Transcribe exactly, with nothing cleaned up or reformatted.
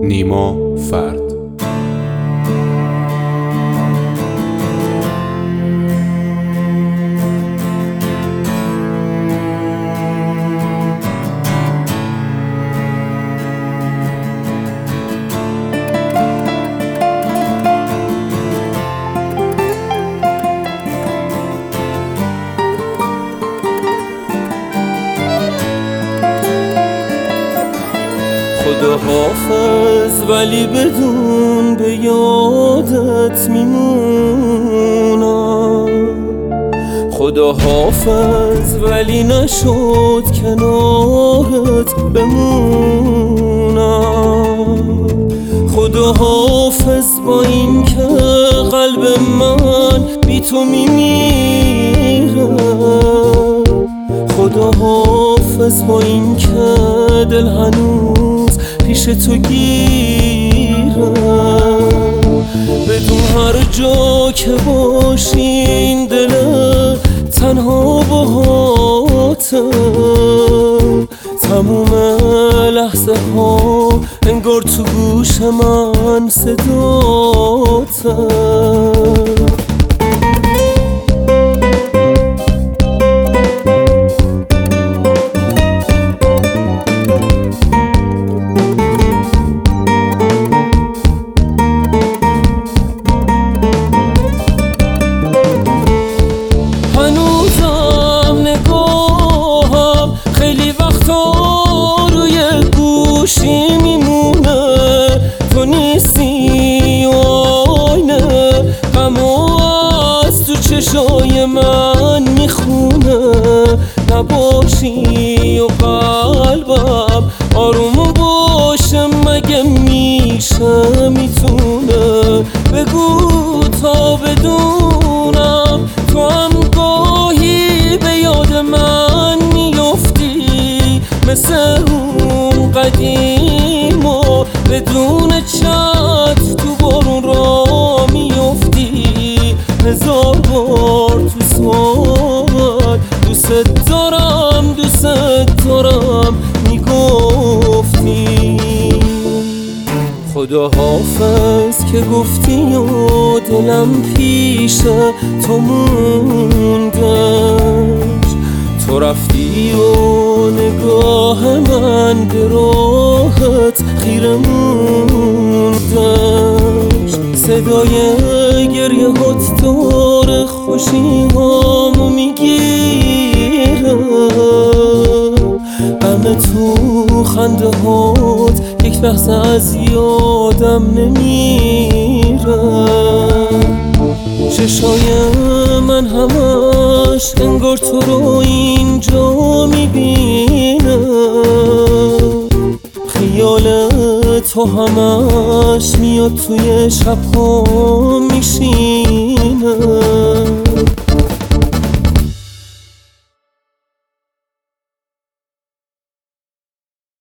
نیما فرد. خدا حافظ ولی بدون به یادت میمونم. خدا حافظ ولی نشد کنارت بمونم. خدا حافظ با این که قلب من بی تو میمیره. خدا حافظ با این که دل هنوز پیش تو گیره. بدون هر جا که باشی این دل تنها باهاته. تموم لحظه ها انگار تو گوش من صداته. میمونه تو نیستی و آینه غمو از تو چشای من میخونه. نباشی و قلبم آروم باشه مگه میشه میتونه. بگو تا بدونم تو هم گاهی به یاد من میفتی مثل اون قدیم و بدون چت تو بارون را میفتی. هزار بار تو سوال دوست دارم دوست دارم میگفتی. خدا حافظ که گفتی و دلم پیش تو موندش. تو رفتی و نگاه من به راهت خیره موندش. صدای گریه هات داره خوشی هامو میگیره. غم تو خنده هات یک لحظه از یادم نمیره. چشای من همش انگار تو رو اینجا میبینه. خیال تو همش میاد توی شبها میشینه.